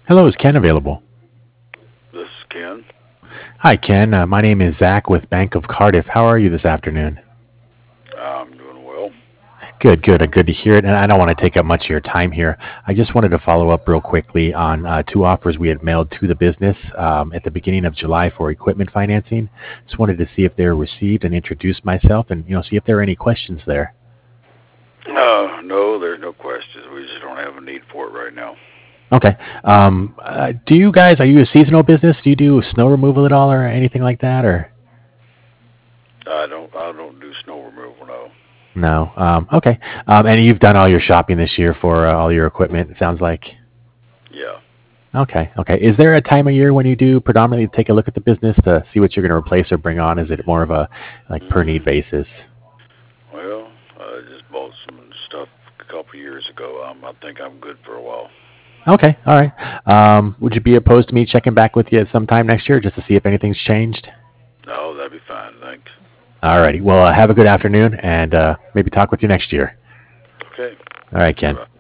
Hello, is Ken available? This is Ken. Hi, Ken. My name is Zach with Bank of Cardiff. How are you this afternoon? I'm doing well. Good, good. Good to hear it. And I don't want to take up much of your time here. I just wanted to follow up real quickly on two offers we had mailed to the business at the beginning of July for equipment financing. Just wanted to see if they were received and introduce myself, and see if there are any questions there. No, there's no questions. We just don't have a need for it right now. Okay. Do you guys, are you a seasonal business? Do you do snow removal at all or anything like that? Or I don't do snow removal. No. no? Okay. And you've done all your shopping this year for all your equipment, it sounds like. Yeah. Okay. Okay. Is there a time of year when you do predominantly take a look at the business to see what you're going to replace or bring on? Is it more of a like per need Mm, basis? well, I just bought some stuff a couple years ago. I think I'm good for a while. Okay. All right. Would you be opposed to me checking back with you at some time next year just to see if anything's changed? No, that'd be fine. Thanks. All righty. Well, have a good afternoon and maybe talk with you next year. Okay. All right, Bye Ken. bye.